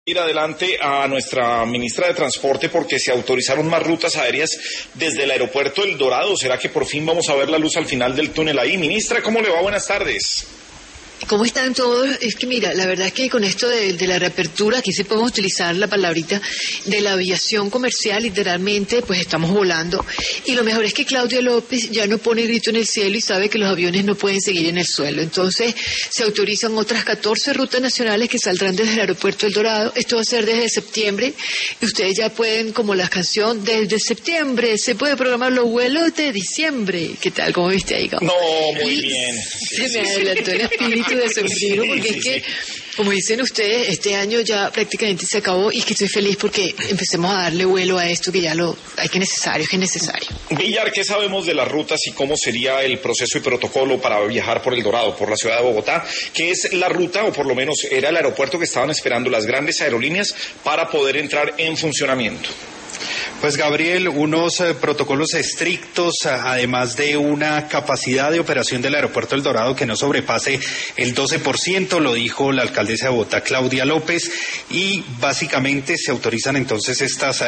Ir adelante a nuestra ministra de Transporte porque se autorizaron más rutas aéreas desde el aeropuerto El Dorado. ¿Será que por fin vamos a ver la luz al final del túnel ahí? Ministra, ¿cómo le va? Buenas tardes. ¿Cómo están todos? Es que mira, la verdad es que con esto de la reapertura, aquí sí podemos utilizar la palabrita de la aviación comercial, literalmente, pues estamos volando. Y lo mejor es que Claudia López ya no pone grito en el cielo y sabe que los aviones no pueden seguir en el suelo. Entonces se autorizan otras 14 rutas nacionales que saldrán desde el aeropuerto El Dorado. Esto va a ser desde septiembre y ustedes ya pueden, como la canción, desde septiembre se puede programar los vuelos de diciembre. ¿Qué tal? ¿Cómo viste ahí? No, muy bien. Se me adelantó el espíritu de sombrero, porque es que, como dicen ustedes, este año ya prácticamente se acabó y que estoy feliz porque empecemos a darle vuelo a esto que ya es necesario. Villar, ¿qué sabemos de las rutas y cómo sería el proceso y protocolo para viajar por El Dorado, por la ciudad de Bogotá? ¿Qué es la ruta, o por lo menos era el aeropuerto que estaban esperando las grandes aerolíneas para poder entrar en funcionamiento? Pues Gabriel, unos protocolos estrictos, además de una capacidad de operación del aeropuerto El Dorado que no sobrepase el 12%, lo dijo la alcaldesa de Bogotá, Claudia López, y básicamente se autorizan entonces estas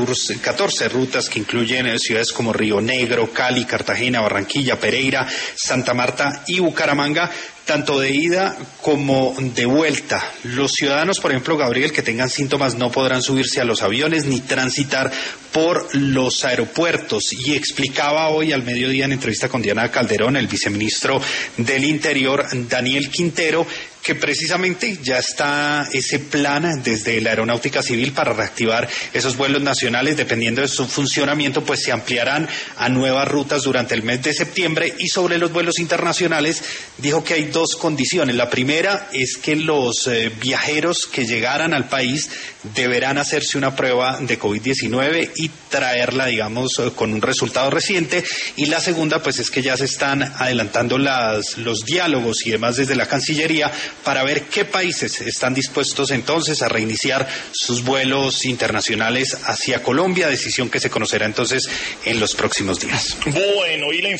14 rutas que incluyen ciudades como Río Negro, Cali, Cartagena, Barranquilla, Pereira, Santa Marta y Bucaramanga, tanto de ida como de vuelta. Los ciudadanos, por ejemplo, Gabriel, que tengan síntomas no podrán subirse a los aviones ni transitar por los aeropuertos. Y explicaba hoy al mediodía en entrevista con Diana Calderón, el viceministro del Interior, Daniel Quintero, que precisamente ya está ese plan desde la Aeronáutica Civil para reactivar esos vuelos nacionales. Dependiendo de su funcionamiento, pues se ampliarán a nuevas rutas durante el mes de septiembre. Y sobre los vuelos internacionales, dijo que hay dos condiciones. La primera es que los viajeros que llegaran al país deberán hacerse una prueba de COVID-19 y traerla, digamos, con un resultado reciente. Y la segunda, pues es que ya se están adelantando los diálogos y demás desde la Cancillería para ver qué países están dispuestos entonces a reiniciar sus vuelos internacionales hacia Colombia, decisión que se conocerá entonces en los próximos días. Bueno, y la